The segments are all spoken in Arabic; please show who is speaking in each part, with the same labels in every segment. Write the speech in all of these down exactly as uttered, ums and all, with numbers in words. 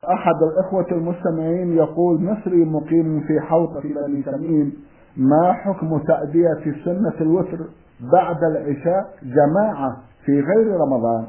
Speaker 1: أحد الإخوة المستمعين يقول: مصري مقيم في حوطة في بني تميم، ما حكم تأدية سنة الوتر بعد العشاء جماعة في غير رمضان؟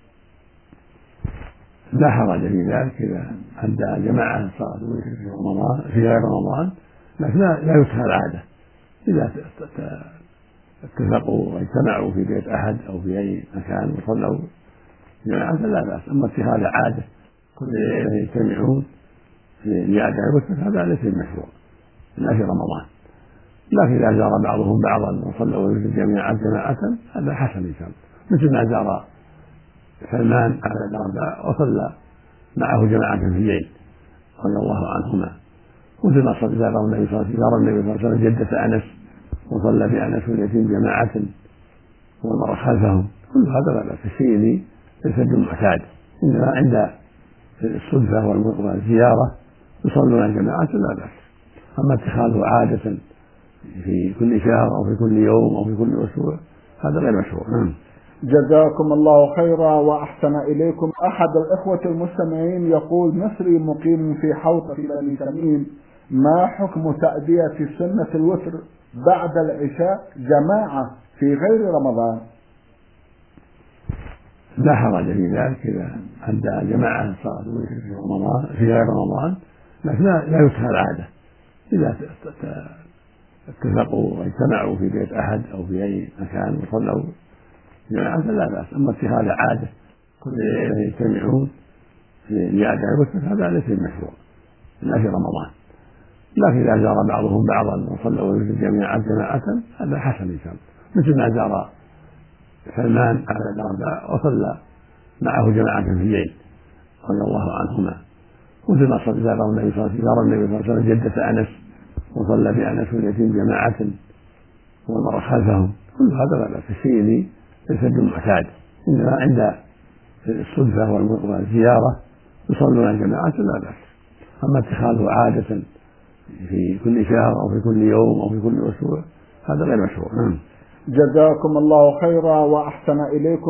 Speaker 2: لا حرج في ذلك إذا أدى جماعة صلاة الوتر في رمضان في غير رمضان، لكن لا لا يكره العادة. إذا اتفقوا واجتمعوا في بيت أحد أو في أي مكان وصلوا جماعة لا بأس. أما اتخاذ عادة كل ليلة يجتمعون لأداء الوتر هذا ليس مشروع لا في رمضان، لكن إذا زار بعضهم بعضا وصلوا الوتر جميعا جماعة هذا حسن إن شاء الله، مثل ما زار سلمان على الأربعة وصلى معه جماعة في الليل رضي الله عنهما، مثل ما صلى زار النبي صلى الله عليه وسلم جدة أنس وصلى بأنس واليتيم جماعة ومر خلفهم، كل هذا لا بأس. الشيء لي ليس بالمعتاد، إنما عند الصدفة والزيارة يصلون جماعة لا بأس. أما اتخاذه عادة في كل شهر أو في كل يوم أو في كل أسبوع هذا غير مشروع.
Speaker 1: جزاكم الله خيرا وأحسن إليكم. أحد الإخوة المستمعين يقول: مصري مقيم في حوطة في بني تميم، ما حكم تأدية سنة الوتر بعد العشاء جماعة في غير رمضان؟
Speaker 2: لا حرج في ذلك إذا أدى جماعة صلاة الوتر في رمضان في غير رمضان، لكن لا لا يكره العادة. إذا اتفقوا واجتمعوا في بيت أحد أو في أي مكان وصلوا جماعة لا بأس. أما اتخاذ عادة كل ليلة يجتمعون لأداء الوتر هذا ليس مشروع لا في رمضان، لكن إذا زار بعضهم بعضا وصلوا الوتر جميعا جماعة هذا حسن إن شاء الله، مثل ما زار سلمان على الأربعة وصلى معه جماعة في الليل رضي الله عنهما، مثل ما صلى زار النبي صلى الله عليه وسلم جدة أنس وصلى بأنس واليتيم جماعة ومر خلفهم، كل هذا لا بأس. الشيء لي ليس بالمعتاد، إنما عند الصدفة والزيارة يصلون جماعة لا بأس. أما اتخاذه عادة في كل شهر أو في كل يوم أو في كل أسبوع هذا غير مشروع.
Speaker 1: جزاكم الله خيرا وأحسن إليكم.